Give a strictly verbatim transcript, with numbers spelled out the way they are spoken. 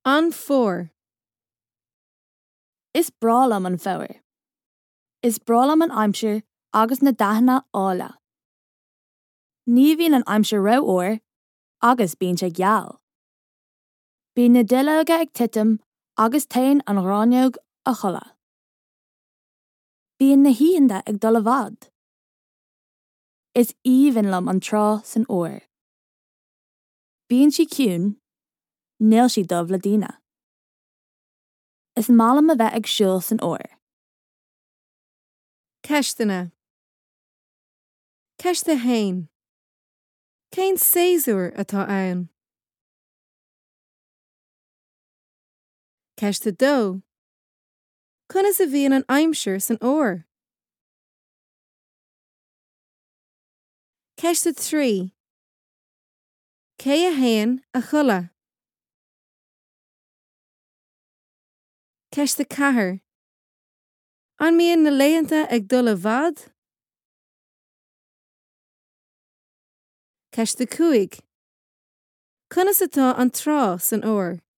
An fór. Is brálam an fóir. Is brálam an aimsir agus na daithne ála. Ní bhíonn an aimsir ró óir, agus bíonn sé geal. Bhí na duilleoga ag titim agus tain an ráneog a chola. Bhíonn na híonda ag dul a bhad. Is íomhainn liom an trá san óir. Bíonn si ciún, níl si dubh le daoine. Is málam a bheith ag siúil san óir. Ceistena. Ceiste hain. Cén séasúr atá ann. Ceiste dó. Conas a bhíonn an aimsir san óir. Ceiste trí. Cé a hain a chola. Ceiste cathair. An míon na léanta ag dul a bhad. Ceiste cúig. Conas atá an trá san óir.